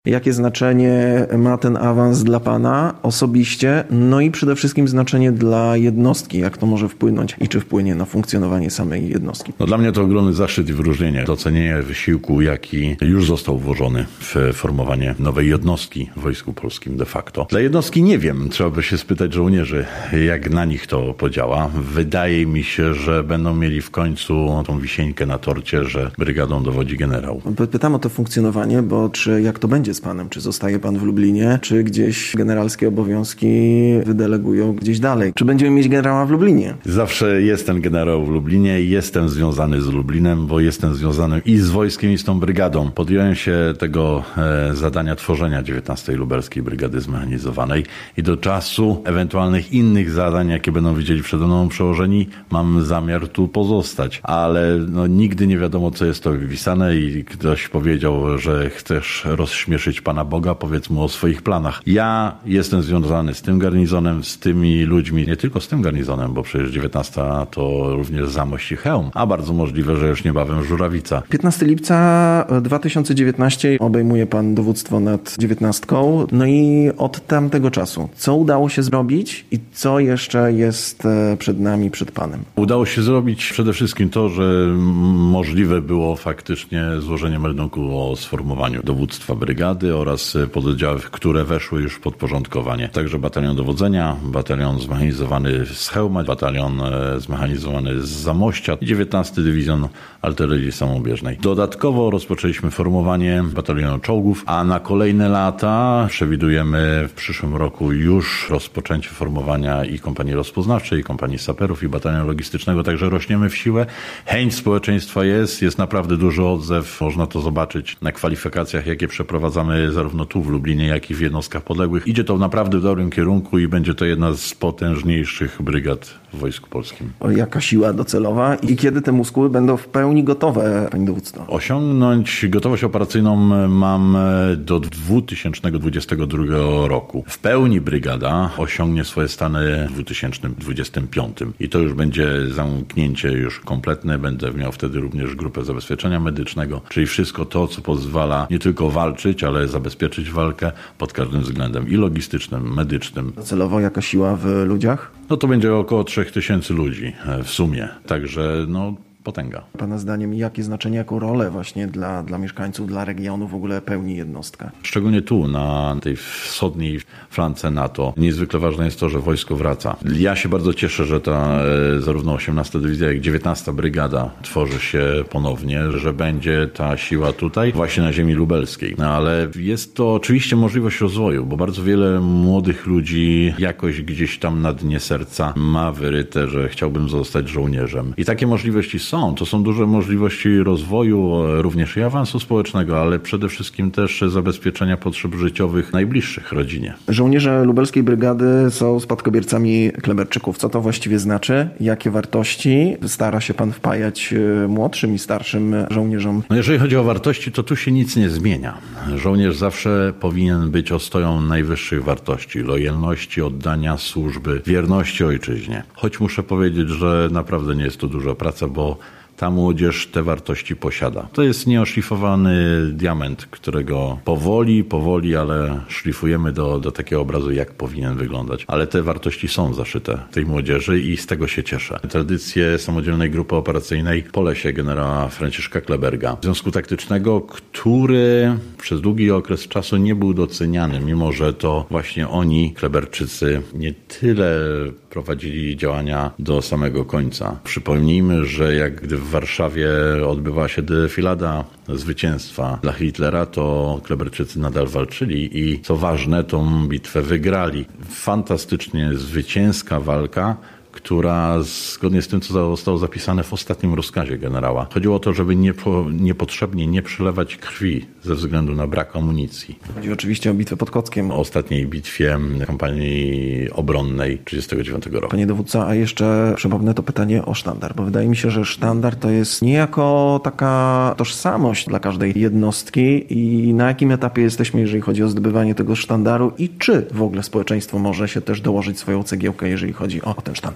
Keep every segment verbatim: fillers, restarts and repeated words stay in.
Jakie znaczenie ma ten awans dla Pana osobiście, no i przede wszystkim znaczenie dla jednostki, jak to może wpłynąć i czy wpłynie na funkcjonowanie samej jednostki? No dla mnie to ogromny zaszczyt i wyróżnienie, docenienie wysiłku, jaki już został włożony w formowanie nowej jednostki w Wojsku Polskim de facto. Dla jednostki nie wiem, trzeba by się spytać żołnierzy, jak na nich to podziała. Wydaje mi się, że będą mieli w końcu tą wisieńkę na torcie, że brygadą dowodzi generał. Pytam o to funkcjonowanie, bo czy jak to będzie z Panem? Czy zostaje Pan w Lublinie, czy gdzieś generalskie obowiązki wydelegują gdzieś dalej? Czy będziemy mieć generała w Lublinie? Zawsze jest ten generał w Lublinie i jestem związany z Lublinem, bo jestem związany i z wojskiem, i z tą brygadą. Podjąłem się tego e, zadania tworzenia dziewiętnastej Lubelskiej Brygady Zmechanizowanej i do czasu ewentualnych innych zadań, jakie będą widzieli przede mną przełożeni, mam zamiar tu pozostać. Ale no, nigdy nie wiadomo, co jest to wypisane i ktoś powiedział, że chcesz rozśmieszyć Pana Boga, powiedz mu o swoich planach. Ja jestem związany z tym garnizonem, z tymi ludźmi, nie tylko z tym garnizonem, bo przecież dziewiętnasta to również Zamość i Chełm, a bardzo możliwe, że już niebawem Żurawica. piętnastego lipca dwa tysiące dziewiętnastego obejmuje Pan dowództwo nad dziewiętnastką. No i od tamtego czasu, co udało się zrobić i co jeszcze jest przed nami, przed Panem? Udało się zrobić przede wszystkim to, że możliwe było faktycznie złożenie meldunku o sformowaniu dowództwa brygady oraz pododdziałów, które weszły już w podporządkowanie. Także batalion dowodzenia, batalion zmechanizowany z Chełma, batalion zmechanizowany z Zamościa i dziewiętnasty Dywizjon Artylerii Samobieżnej. Dodatkowo rozpoczęliśmy formowanie batalionu czołgów, a na kolejne lata przewidujemy w przyszłym roku już rozpoczęcie formowania i kompanii rozpoznawczej, i kompanii saperów, i batalionu logistycznego, także rośniemy w siłę. Chęć społeczeństwa jest, jest naprawdę duży odzew. Można to zobaczyć na kwalifikacjach, jakie przeprowadzamy zarówno tu w Lublinie, jak i w jednostkach podległych. Idzie to naprawdę w dobrym kierunku i będzie to jedna z potężniejszych brygad w Wojsku Polskim. Jaka siła docelowa i kiedy te muskuły będą w pełni gotowe, Panie Dowódco? Osiągnąć gotowość operacyjną mam do dwa tysiące dwudziestego drugiego roku. W pełni brygada osiągnie swoje stany w dwa tysiące dwudziestym piątym i to już będzie zamknięcie już kompletne. Będę miał wtedy również grupę zabezpieczenia medycznego, czyli wszystko to, co pozwala nie tylko walczyć, ale zabezpieczyć walkę pod każdym względem i logistycznym, medycznym. Docelowo jaka siła w ludziach? No to będzie około trzech tysięcy ludzi w sumie. Także no potęga. Pana zdaniem jakie znaczenie, jaką rolę właśnie dla, dla mieszkańców, dla regionu w ogóle pełni jednostka? Szczególnie tu, na tej wschodniej flance NATO. Niezwykle ważne jest to, że wojsko wraca. Ja się bardzo cieszę, że ta e, zarówno osiemnasta Dywizja, jak i dziewiętnasta Brygada tworzy się ponownie, że będzie ta siła tutaj, właśnie na ziemi lubelskiej. No ale jest to oczywiście możliwość rozwoju, bo bardzo wiele młodych ludzi jakoś gdzieś tam na dnie serca ma wyryte, że chciałbym zostać żołnierzem. I takie możliwości są. Są. To są duże możliwości rozwoju, również i awansu społecznego, ale przede wszystkim też zabezpieczenia potrzeb życiowych najbliższych rodzinie. Żołnierze lubelskiej brygady są spadkobiercami Kleberczyków. Co to właściwie znaczy? Jakie wartości stara się Pan wpajać młodszym i starszym żołnierzom? No jeżeli chodzi o wartości, to tu się nic nie zmienia. Żołnierz zawsze powinien być ostoją najwyższych wartości, lojalności, oddania służby, wierności ojczyźnie. Choć muszę powiedzieć, że naprawdę nie jest to duża praca, bo ta młodzież te wartości posiada. To jest nieoszlifowany diament, którego powoli, powoli, ale szlifujemy do, do takiego obrazu, jak powinien wyglądać. Ale te wartości są zaszyte w tej młodzieży i z tego się cieszę. Tradycje samodzielnej grupy operacyjnej po lesie generała Franciszka Kleberga, Związku Taktycznego, który przez długi okres czasu nie był doceniany, mimo że to właśnie oni, Kleberczycy, nie tyle prowadzili działania do samego końca. Przypomnijmy, że jak gdy w Warszawie odbywała się defilada zwycięstwa dla Hitlera, to Kleberczycy nadal walczyli i co ważne, tą bitwę wygrali. Fantastycznie zwycięska walka, która zgodnie z tym, co zostało zapisane w ostatnim rozkazie generała. Chodziło o to, żeby niepo, niepotrzebnie nie przelewać krwi ze względu na brak amunicji. Chodzi oczywiście o bitwę pod Kockiem. O ostatniej bitwie kampanii obronnej trzydziestego dziewiątego roku. Panie dowódco, a jeszcze przypomnę to pytanie o sztandar, bo wydaje mi się, że sztandar to jest niejako taka tożsamość dla każdej jednostki i na jakim etapie jesteśmy, jeżeli chodzi o zdobywanie tego sztandaru i czy w ogóle społeczeństwo może się też dołożyć swoją cegiełkę, jeżeli chodzi o ten sztandar?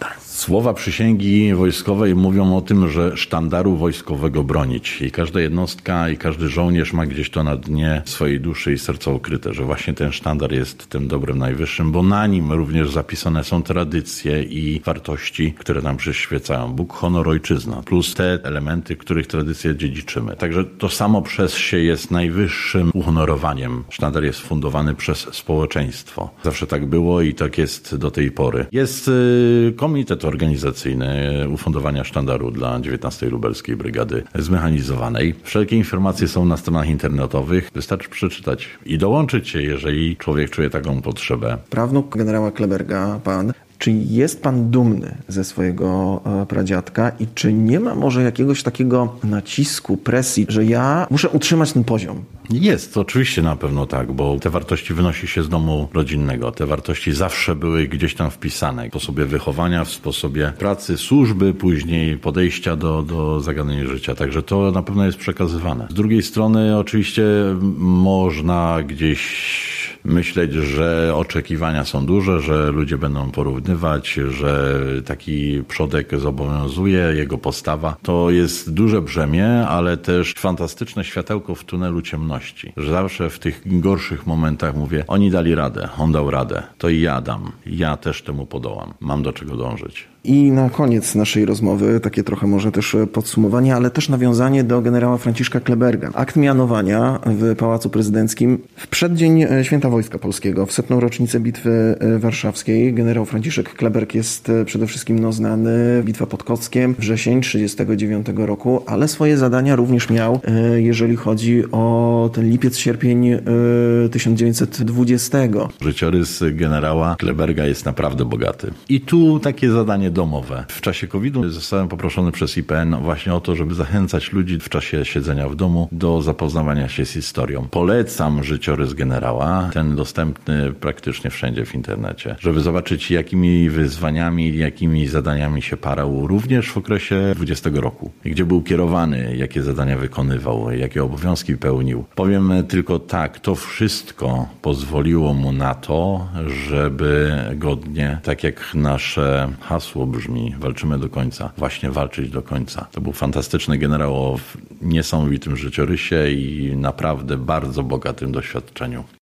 sztandar. Słowa przysięgi wojskowej mówią o tym, że sztandaru wojskowego bronić. I każda jednostka i każdy żołnierz ma gdzieś to na dnie swojej duszy i serca ukryte, że właśnie ten sztandar jest tym dobrem najwyższym, bo na nim również zapisane są tradycje i wartości, które nam przyświecają. Bóg, honor, ojczyzna, plus te elementy, których tradycje dziedziczymy. Także to samo przez się jest najwyższym uhonorowaniem. Sztandar jest fundowany przez społeczeństwo. Zawsze tak było i tak jest do tej pory. Jest y, komitet organizacyjny ufundowania sztandaru dla dziewiętnastej Lubelskiej Brygady Zmechanizowanej. Wszelkie informacje są na stronach internetowych. Wystarczy przeczytać i dołączyć się, jeżeli człowiek czuje taką potrzebę. Prawnuk generała Kleberga, pan. Czy jest pan dumny ze swojego pradziadka i czy nie ma może jakiegoś takiego nacisku, presji, że ja muszę utrzymać ten poziom? Jest, oczywiście na pewno tak, bo te wartości wynosi się z domu rodzinnego. Te wartości zawsze były gdzieś tam wpisane w sposobie wychowania, w sposobie pracy, służby, później podejścia do, do zagadnień życia. Także to na pewno jest przekazywane. Z drugiej strony oczywiście można gdzieś myśleć, że oczekiwania są duże, że ludzie będą porównywać, że taki przodek zobowiązuje, jego postawa. To jest duże brzemię, ale też fantastyczne światełko w tunelu ciemności. Że zawsze w tych gorszych momentach mówię, oni dali radę, on dał radę, to i ja dam, ja też temu podołam, mam do czego dążyć. I na koniec naszej rozmowy, takie trochę może też podsumowanie, ale też nawiązanie do generała Franciszka Kleberga. Akt mianowania w Pałacu Prezydenckim w przeddzień Święta Wojska Polskiego, w setną rocznicę Bitwy Warszawskiej. Generał Franciszek Kleberg jest przede wszystkim no, znany, bitwa pod Kockiem, wrzesień trzydziestego dziewiątego roku, ale swoje zadania również miał, jeżeli chodzi o ten lipiec, sierpień tysiąc dziewięćset dwudziestego. Życiorys generała Kleberga jest naprawdę bogaty. I tu takie zadanie domowe. W czasie kowida zostałem poproszony przez I P N właśnie o to, żeby zachęcać ludzi w czasie siedzenia w domu do zapoznawania się z historią. Polecam życiorys generała, ten dostępny praktycznie wszędzie w internecie, żeby zobaczyć, jakimi wyzwaniami, jakimi zadaniami się parał również w okresie dwudziestego roku. Gdzie był kierowany, jakie zadania wykonywał, jakie obowiązki pełnił. Powiem tylko tak, to wszystko pozwoliło mu na to, żeby godnie, tak jak nasze hasło brzmi, walczymy do końca, właśnie walczyć do końca. To był fantastyczny generał o niesamowitym życiorysie i naprawdę bardzo bogatym doświadczeniu.